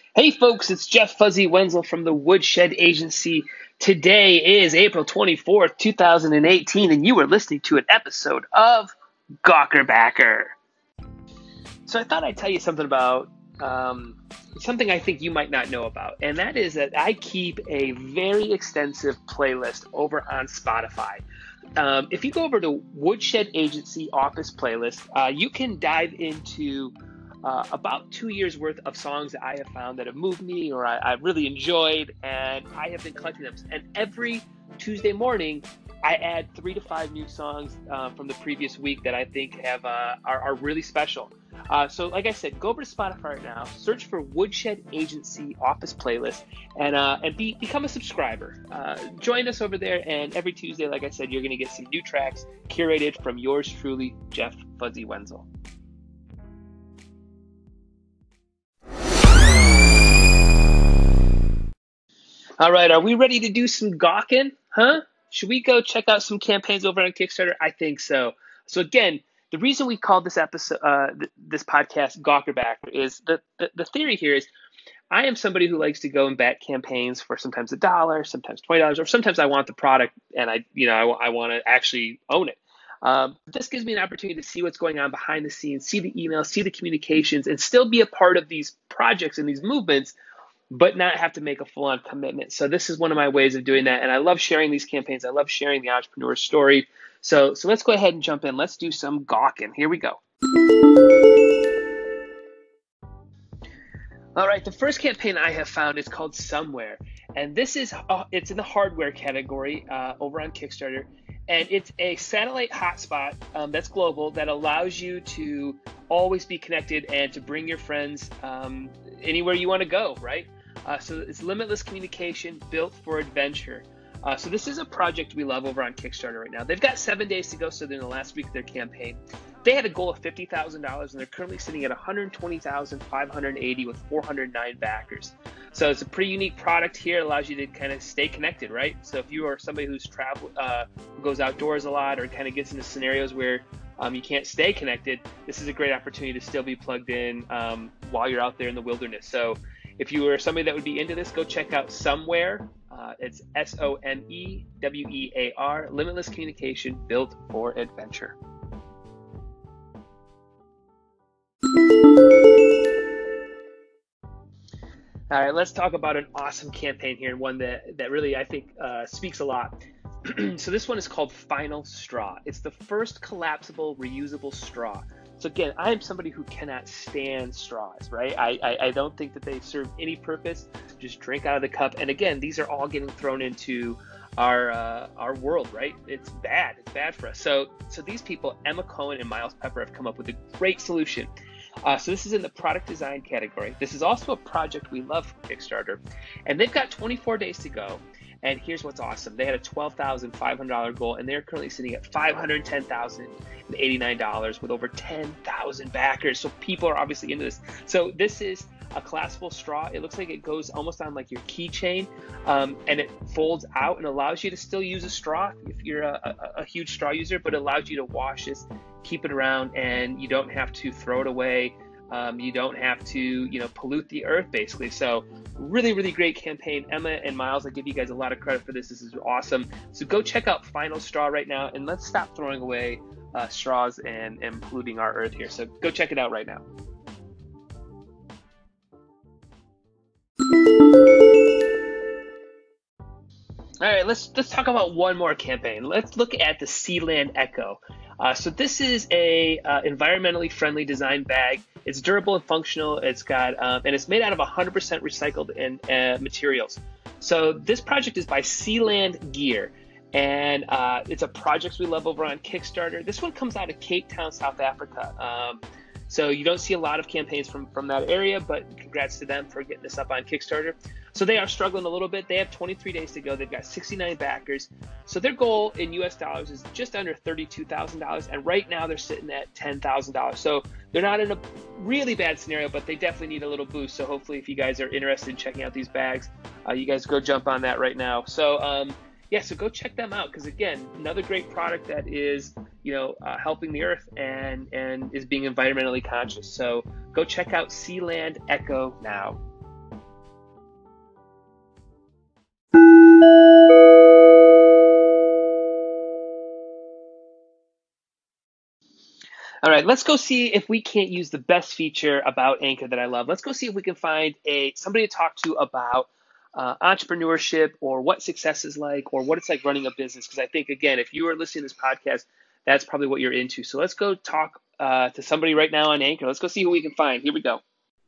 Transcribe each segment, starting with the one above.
Hey folks, it's Jeff Fuzzy Wenzel from the Woodshed Agency. Today is April 24th, 2018, and you are listening to an episode of Gawker Backer. So I thought I'd tell you something about something I think you might not know about, and that is that I keep a very extensive playlist over on Spotify. If you go over to Woodshed Agency Office Playlist, you can dive into about 2 years worth of songs that I have found that have moved me or I've really enjoyed, and I have been collecting them. And every Tuesday morning, I add 3 to 5 new songs from the previous week that I think are really special. So, like I said, go over to Spotify right now, search for Woodshed Agency Office Playlist, and become a subscriber. Join us over there, and every Tuesday, like I said, you're going to get some new tracks curated from yours truly, Jeff Fuzzy Wenzel. All right, are we ready to do some gawking? Huh? Should we go check out some campaigns over on Kickstarter? I think so. So again, the reason we called this episode, this podcast, Gawker Backer, is the theory here is I am somebody who likes to go and back campaigns for sometimes $1, sometimes $20, or sometimes I want the product and I want to actually own it. This gives me an opportunity to see what's going on behind the scenes, see the emails, see the communications, and still be a part of these projects and these movements, but not have to make a full-on commitment. So this is one of my ways of doing that, and I love sharing these campaigns. I love sharing the entrepreneur story. So let's go ahead and jump in. Let's do some gawking. Here we go. All right, the first campaign I have found is called Somewhere, and this is it's in the hardware category over on Kickstarter, and it's a satellite hotspot that's global that allows you to always be connected and to bring your friends anywhere you want to go, right? So it's limitless communication built for adventure. So this is a project we love over on Kickstarter right now. They've got 7 days to go, so they're in the last week of their campaign. They had a goal of $50,000, and they're currently sitting at $120,580 with 409 backers. So it's a pretty unique product here. It allows you to kind of stay connected, right? So if you are somebody who's who goes outdoors a lot or kind of gets into scenarios where you can't stay connected, this is a great opportunity to still be plugged in while you're out there in the wilderness. So if you are somebody that would be into this, go check out Somewhere. It's Somewear, limitless communication built for adventure. All right, let's talk about an awesome campaign here, and one that really I think speaks a lot. So this one is called Final Straw. It's the first collapsible, reusable straw. So again, I am somebody who cannot stand straws, right? I don't think that they serve any purpose. Just drink out of the cup. And again, these are all getting thrown into our world, right? It's bad. It's bad for us. So these people, Emma Cohen and Miles Pepper, have come up with a great solution. So this is in the product design category. This is also a project we love from Kickstarter, and they've got 24 days to go. And here's what's awesome. They had a $12,500 goal, and they're currently sitting at $510,089 with over 10,000 backers. So people are obviously into this. So this is a collapsible straw. It looks like it goes almost on like your keychain, and it folds out and allows you to still use a straw if you're a huge straw user, but it allows you to wash this, keep it around, and you don't have to throw it away. You don't have to, pollute the earth, basically. So really, really great campaign. Emma and Miles, I give you guys a lot of credit for this. This is awesome. So go check out Final Straw right now, and let's stop throwing away straws and polluting our earth here. So go check it out right now. All right, let's talk about one more campaign. Let's look at the Sealand Echo. So this is a environmentally friendly design bag. It's durable and functional. It's got and it's made out of 100% recycled and materials. So this project is by Sealand Gear, and it's a project we love over on Kickstarter. This one comes out of Cape Town, South Africa. So you don't see a lot of campaigns from that area, but congrats to them for getting this up on Kickstarter. So they are struggling a little bit. They have 23 days to go. They've got 69 backers. So their goal in US dollars is just under $32,000. And right now they're sitting at $10,000. So they're not in a really bad scenario, but they definitely need a little boost. So hopefully if you guys are interested in checking out these bags, you guys go jump on that right now. So yeah, so go check them out, because again, another great product that is, helping the earth and is being environmentally conscious. So go check out Sealand Echo now. All right, let's go see if we can't use the best feature about Anchor that I love. Let's go see if we can find somebody to talk to about entrepreneurship or what success is like or what it's like running a business. Because I think, again, if you are listening to this podcast, that's probably what you're into. So let's go talk to somebody right now on Anchor. Let's go see who we can find. Here we go.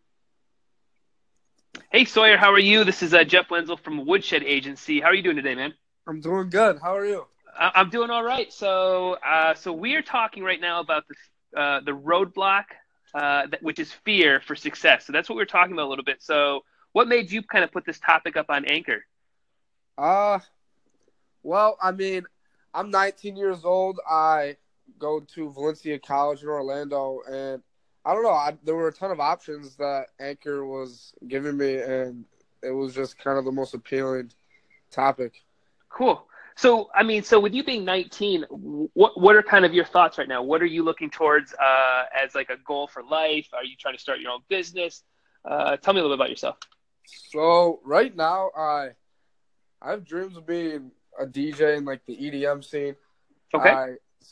Hey, Sawyer, how are you? This is Jeff Wenzel from Woodshed Agency. How are you doing today, man? I'm doing good. How are you? I'm doing all right. So we are talking right now about the roadblock, which is fear for success. So that's what we're talking about a little bit. So what made you kind of put this topic up on Anchor? Uh, well, I mean, I'm 19 years old. I go to Valencia College in Orlando, and I don't know. There were a ton of options that Anchor was giving me, and it was just kind of the most appealing topic. Cool. So, I mean, so with you being 19, what are kind of your thoughts right now? What are you looking towards as like a goal for life? Are you trying to start your own business? Tell me a little bit about yourself. So right now, I have dreams of being a DJ in like the EDM scene. Okay. I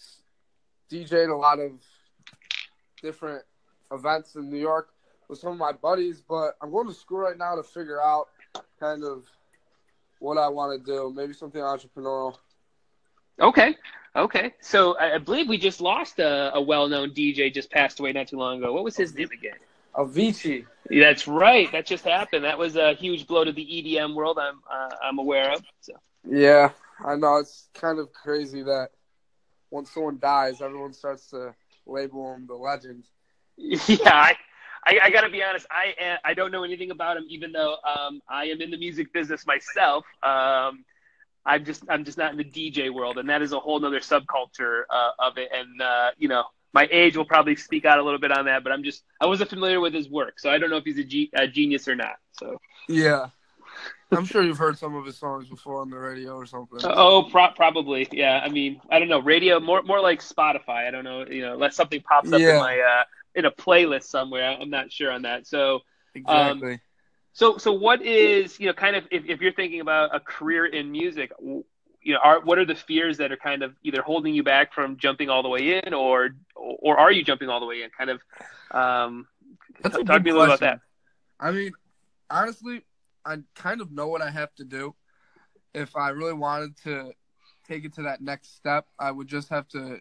DJ'd a lot of different events in New York with some of my buddies, but I'm going to school right now to figure out kind of what I want to do. Maybe something entrepreneurial. Okay. So I believe we just lost a well-known DJ, just passed away not too long ago. What was his name again? Avicii. That's right. That just happened. That was a huge blow to the EDM world. I'm aware of. So. Yeah, I know. It's kind of crazy that when someone dies, everyone starts to label them the legend. Yeah, I got to be honest. I don't know anything about him, even though I am in the music business myself. I'm just not in the DJ world, and that is a whole nother subculture of it. And my age will probably speak out a little bit on that, but I wasn't familiar with his work, so I don't know if he's a genius or not. So yeah, I'm sure you've heard some of his songs before on the radio or something. Probably, yeah. I mean, I don't know, radio more like Spotify. I don't know, unless something pops up in my in a playlist somewhere. I'm not sure on that. So exactly. So what is, kind of if you're thinking about a career in music, what are the fears that are kind of either holding you back from jumping all the way in, or are you jumping all the way in? Kind of, That's a talk to me a little about that. I mean, honestly, I kind of know what I have to do. If I really wanted to take it to that next step, I would just have to,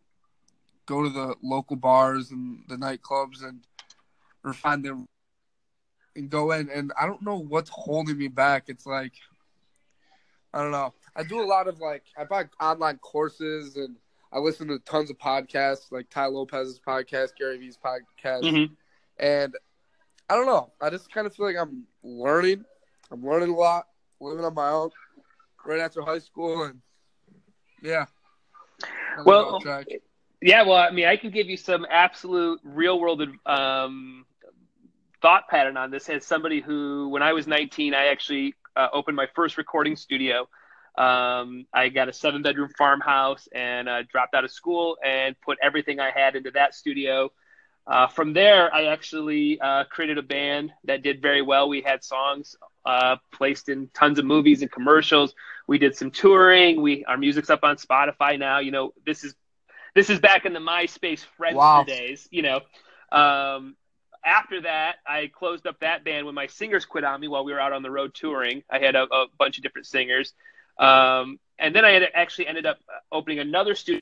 go to the local bars and the nightclubs or find them and go in. And I don't know what's holding me back. It's like, I don't know. I do a lot of I buy online courses and I listen to tons of podcasts, like Ty Lopez's podcast, Gary Vee's podcast. Mm-hmm. And I don't know. I just kind of feel like I'm learning. I'm learning a lot, living on my own right after high school. And yeah. Well, yeah, well, I mean, I can give you some absolute real world thought pattern on this as somebody who, when I was 19, I actually opened my first recording studio. I got a 7-bedroom farmhouse and dropped out of school and put everything I had into that studio. From there, I actually created a band that did very well. We had songs placed in tons of movies and commercials. We did some touring. Our music's up on Spotify now. This is back in the MySpace Friendster days. After that, I closed up that band when my singers quit on me while we were out on the road touring. I had a bunch of different singers. And then I actually ended up opening another studio,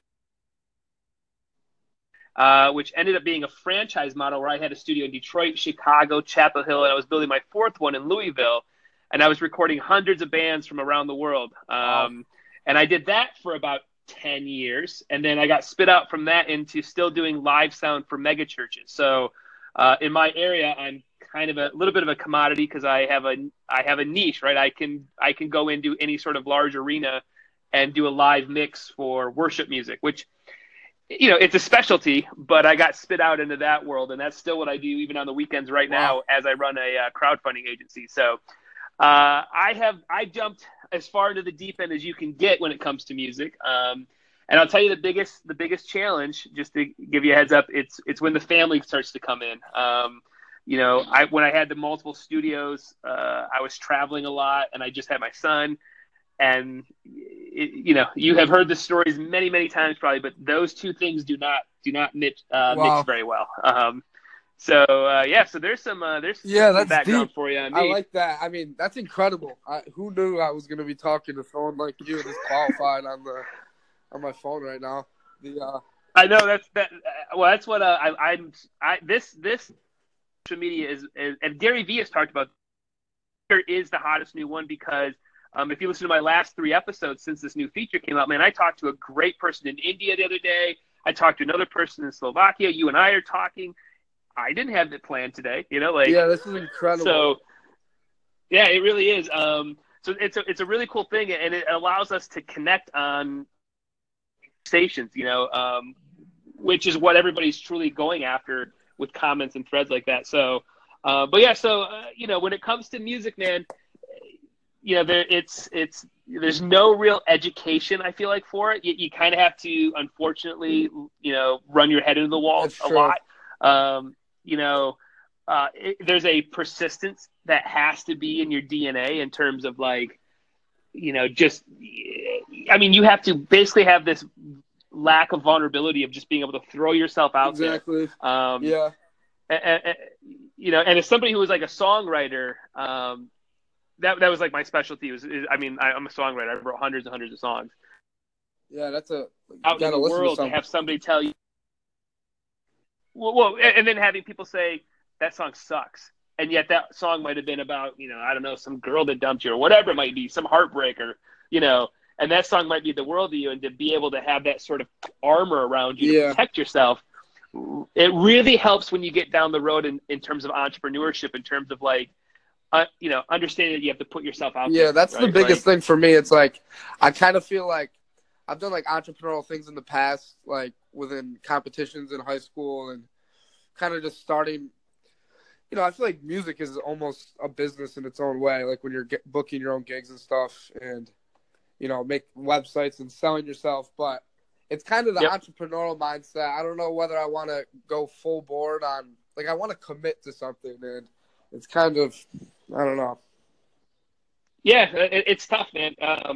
which ended up being a franchise model where I had a studio in Detroit, Chicago, Chapel Hill, and I was building my fourth one in Louisville. And I was recording hundreds of bands from around the world. And I did that for about 10 years. And then I got spit out from that into still doing live sound for mega churches. So in my area, I'm kind of a little bit of a commodity because I have a niche, right? I can go into any sort of large arena and do a live mix for worship music, which, it's a specialty, but I got spit out into that world, and that's still what I do even on the weekends right now as I run a crowdfunding agency. So I jumped as far into the deep end as you can get when it comes to music. And I'll tell you the biggest challenge, just to give you a heads up, it's when the family starts to come in. When I had the multiple studios, I was traveling a lot, and I just had my son. and you have heard the stories many, many times probably, but those two things do not mix Wow. very well. So there's Yeah, some that's deep. background for you on I me. like that. I mean, that's incredible. Who knew I was going to be talking to someone like you this qualified on my phone right now? The I know that's that. Well, that's what I this social media is, and Gary Vee has talked about. Twitter is the hottest new one because if you listen to my last 3 episodes since this new feature came out, man, I talked to a great person in India the other day. I talked to another person in Slovakia. You and I are talking. I didn't have it planned today, yeah, this is incredible. so yeah, it really is. So it's a really cool thing, and it allows us to connect on stations, which is what everybody's truly going after with comments and threads like that. So, but yeah, so when it comes to music, man, there's no real education I feel like for it. You kind of have to, unfortunately, run your head into the wall It's a true. lot. You know, there's a persistence that has to be in your DNA in terms of like, just, I mean, you have to basically have this lack of vulnerability of just being able to throw yourself out there. Exactly. Um, Yeah. and as somebody who was like a songwriter, that was like my specialty. I mean, I'm a songwriter. I wrote hundreds and hundreds of songs. Yeah, you Out in got the to listen to world, to some. have somebody tell you, well, and then having people say that song sucks, and yet that song might have been about, I don't know, some girl that dumped you or whatever it might be, some heartbreak or, and that song might be the world to you, and to be able to have that sort of armor around you to Yeah. protect yourself, it really helps when you get down the road in terms of entrepreneurship, in terms of like, understanding that you have to put yourself out Yeah, there, that's the right? biggest Like, thing for me. It's like I kind of feel like I've done like entrepreneurial things in the past, like within competitions in high school and kind of just starting. I feel like music is almost a business in its own way. Like when you're booking your own gigs and stuff, and make websites and selling yourself. But it's kind of the yep. entrepreneurial mindset. I don't know whether I want to go full board on. Like I want to commit to something, and it's kind of I don't know. Yeah, it's tough, man.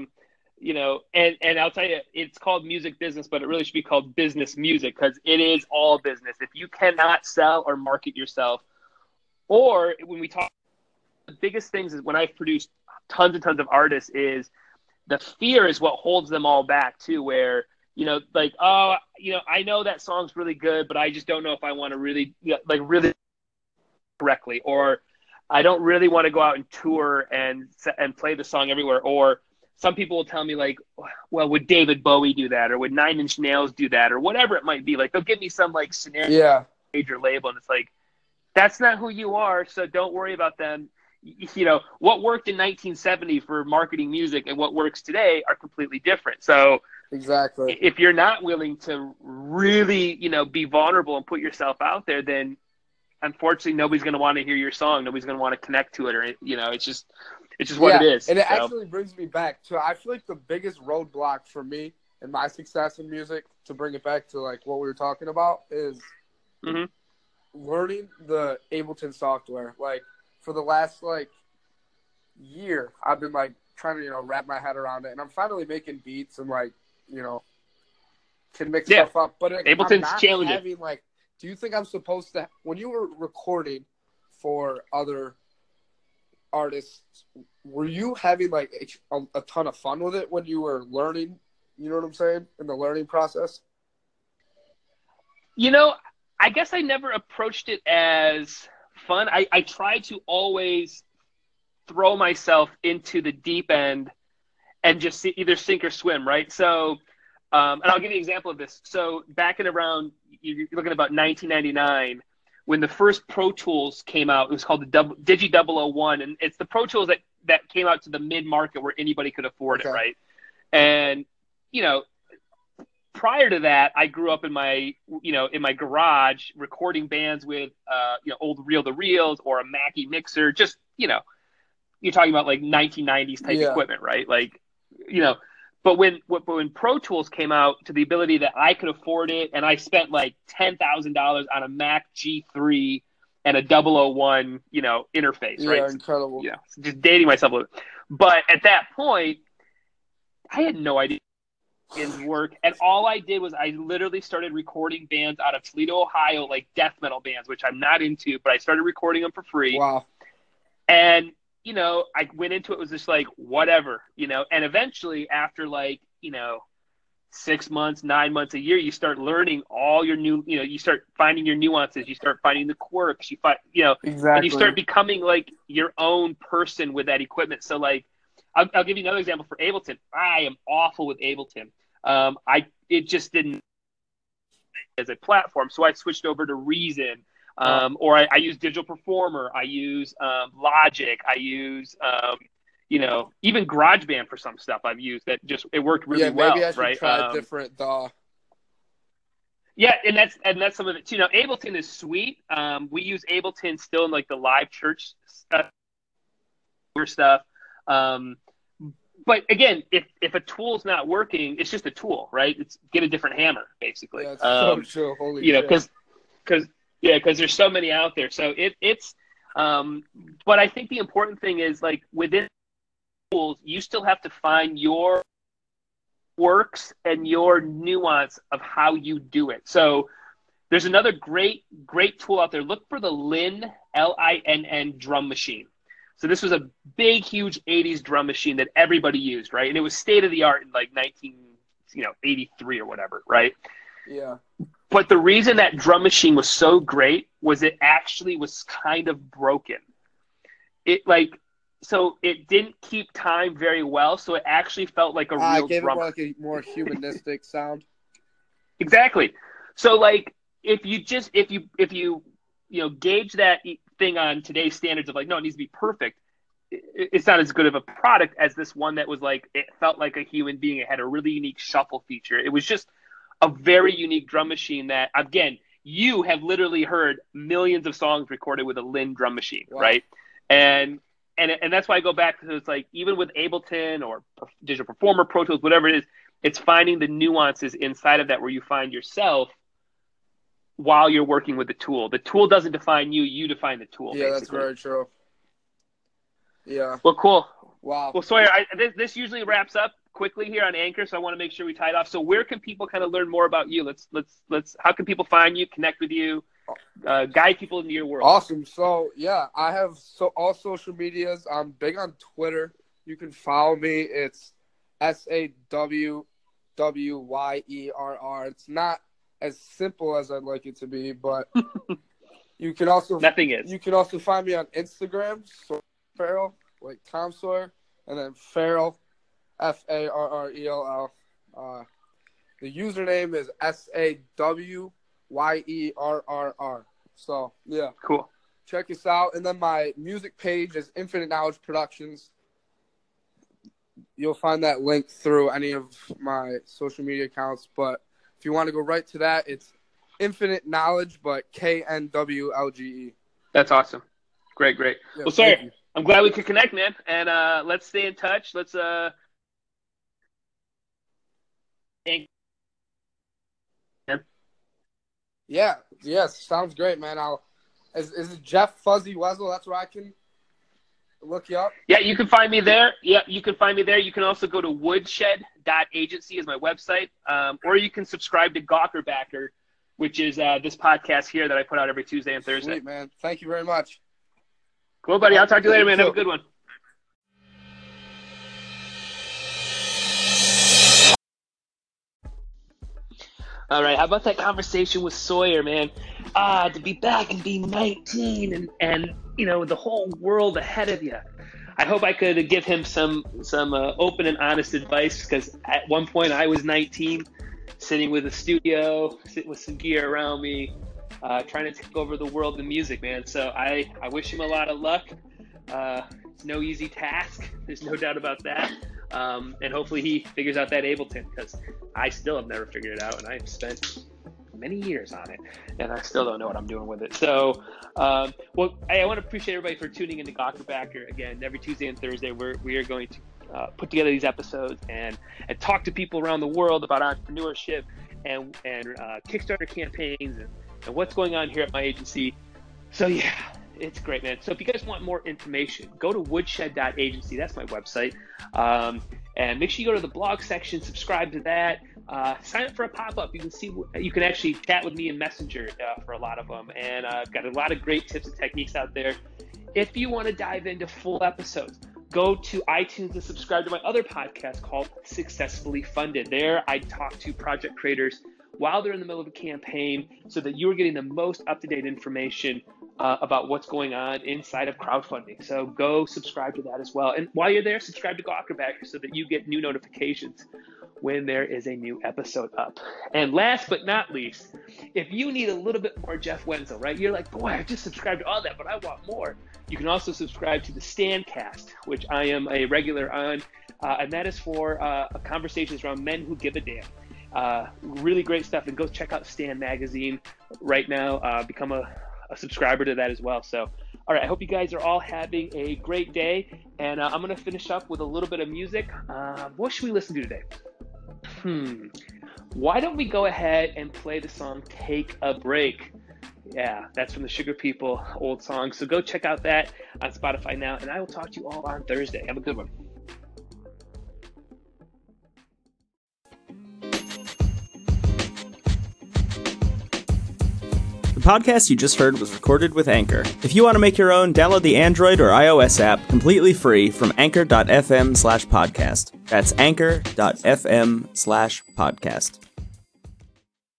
And I'll tell you, it's called music business, but it really should be called business music because it is all business. If you cannot sell or market yourself, or when we talk, the biggest things is when I've produced tons and tons of artists is the fear is what holds them all back too, where, like, oh, I know that song's really good, but I just don't know if I want to really, like really correctly, or I don't really want to go out and tour and play the song everywhere. Or some people will tell me like, well, would David Bowie do that, or would Nine Inch Nails do that, or whatever it might be. Like they'll give me some like scenario Yeah, major label, and it's like that's not who you are, so don't worry about them. What worked in 1970 for marketing music and what works today are completely different. So exactly. if you're not willing to really, be vulnerable and put yourself out there, then unfortunately nobody's going to want to hear your song. Nobody's going to want to connect to it, or it's just what it Yeah, is. and it So actually brings me back to I feel like the biggest roadblock for me and my success in music, to bring it back to like what we were talking about, is mm-hmm. learning the Ableton software. Like for the last like year, I've been like trying to wrap my head around it, and I'm finally making beats and like you know can mix Yeah, stuff up. But like, I'm Ableton's not challenging. having like. Do you think I'm supposed to when you were recording for other artists? Were you having like a ton of fun with it when you were learning? You know what I'm saying? In the learning process. You know, I guess I never approached it as fun. I try to always throw myself into the deep end and just either sink or swim, right? So, and I'll give you an example of this. So back in around, you're looking at about 1999, when the first Pro Tools came out, it was called the Digi 001, and it's the Pro Tools that came out to the mid-market where anybody could afford it, Okay. right? And, you know, prior to that, I grew up in my garage recording bands with, old reel-to-reels or a Mackie mixer, just, you're talking about like 1990s type Yeah. equipment, right? Like, but when Pro Tools came out, to the ability that I could afford it, and I spent like $10,000 on a Mac G3 and a 001, interface, right? Yeah. Incredible. Just dating myself a little bit. But at that point, I had no idea bands work, and all I did was I literally started recording bands out of Toledo, Ohio, like death metal bands, which I'm not into, but I started recording them for free. Wow. And, I went into it was just like, whatever, and eventually after 6 months, 9 months, a year, you start learning all your new, you start finding your nuances, you start finding the quirks, you find, Exactly. and you start becoming like your own person with that equipment. So like, I'll give you another example for Ableton. I am awful with Ableton. It just didn't as a platform, so I switched over to Reason, or I use Digital Performer, I use Logic, I use even GarageBand for some stuff I've used that just it worked really well. Maybe I should right? try different DAW. Yeah, and that's some of it too. Now Ableton is sweet. We use Ableton still in like the live church stuff. But again, if a tool's not working, it's just a tool, right? It's get a different hammer, basically. Yeah, it's so true. Holy shit. Because there's so many out there. So it's but I think the important thing is like within tools, you still have to find your works and your nuance of how you do it. So there's another great tool out there. Look for the Linn, Linn drum machine. So this was a big, huge 80s drum machine that everybody used, right? And it was state of the art in like 1983 or whatever, right? Yeah. But the reason that drum machine was so great was it actually was kind of broken. So it didn't keep time very well. So it actually felt like a real gave drummer. It like a more humanistic sound. Exactly. So like if you gauge that thing on today's standards of like, no, it needs to be perfect, it's not as good of a product as this one that was like, it felt like a human being. It had a really unique shuffle feature. It was just a very unique drum machine that, again, you have literally heard millions of songs recorded with a Linn drum machine, wow. Right? And that's why I go back to, it's like, even with Ableton or Digital Performer, Pro Tools, whatever it is, it's finding the nuances inside of that where you find yourself while you're working with the tool. The tool doesn't define you, you define the tool. Yeah, basically. That's very true. Yeah. Well, cool. Wow. Well, Sawyer, this usually wraps up quickly here on Anchor, so I want to make sure we tie it off. So where can people kind of learn more about you? Let's how can people find you, connect with you, guide people into your world? Awesome. So, yeah, I have all social medias. I'm big on Twitter. You can follow me. It's SAWWYERR. It's not as simple as I'd like it to be, but you can also nothing is. You can also find me on Instagram, Farrell, like Tom Sawyer, and then Farrell, FARRELL. The username is SAWYERR. So yeah, cool. Check us out, and then my music page is Infinite Knowledge Productions. You'll find that link through any of my social media accounts, but if you want to go right to that, it's Infinite Knowledge, but KNWLGE. That's awesome. Great. Yeah, well, sorry, I'm glad we could connect, man. And let's stay in touch. Let's Yes, sounds great, man. Is it Jeff Fuzzy Wessel? That's where I can look you up. Yeah, you can find me there. Yeah, you can find me there. You can also go to woodshed.agency is my website, or you can subscribe to Gawker Backer, which is this podcast here that I put out every Tuesday and Thursday. Sweet, man. Thank you very much. Cool, buddy. I'll talk to you later, man. Have a good one. All right, how about that conversation with Sawyer, man? To be back and be 19 and the whole world ahead of you. I hope I could give him some open and honest advice, because at one point I was 19, sitting with a studio, sitting with some gear around me, trying to take over the world of music, man. So I wish him a lot of luck. It's no easy task. There's no doubt about that. And hopefully he figures out that Ableton, because I still have never figured it out, and I've spent many years on it, and I still don't know what I'm doing with it. So, I want to appreciate everybody for tuning into Gawker Backer. Again, every Tuesday and Thursday, we are going to put together these episodes and talk to people around the world about entrepreneurship and Kickstarter campaigns and what's going on here at my agency. So yeah, it's great, man. So if you guys want more information, go to woodshed.agency. That's my website. And make sure you go to the blog section, subscribe to that, sign up for a pop-up. You can actually chat with me in Messenger for a lot of them. And I've got a lot of great tips and techniques out there. If you want to dive into full episodes, go to iTunes and subscribe to my other podcast called Successfully Funded. There, I talk to project creators while they're in the middle of a campaign so that you're getting the most up-to-date information about what's going on inside of crowdfunding. So go subscribe to that as well. And while you're there, subscribe to Gawkerbacker so that you get new notifications when there is a new episode up. And last but not least, if you need a little bit more Jeff Wenzel, right? You're like, boy, I just subscribed to all that, but I want more. You can also subscribe to the Stancast, which I am a regular on, and that is for conversations around men who give a damn. Really great stuff, and go check out Stan Magazine right now. Become a subscriber to that as well. So, all right, I hope you guys are all having a great day, and I'm going to finish up with a little bit of music. What should we listen to today? Why don't we go ahead and play the song Take a Break? Yeah, that's from the Sugar People, old song. So go check out that on Spotify now, and I will talk to you all on Thursday. Have a good one. The podcast you just heard was recorded with Anchor. If you want to make your own, download the Android or iOS app completely free from anchor.fm/podcast. That's anchor.fm/podcast.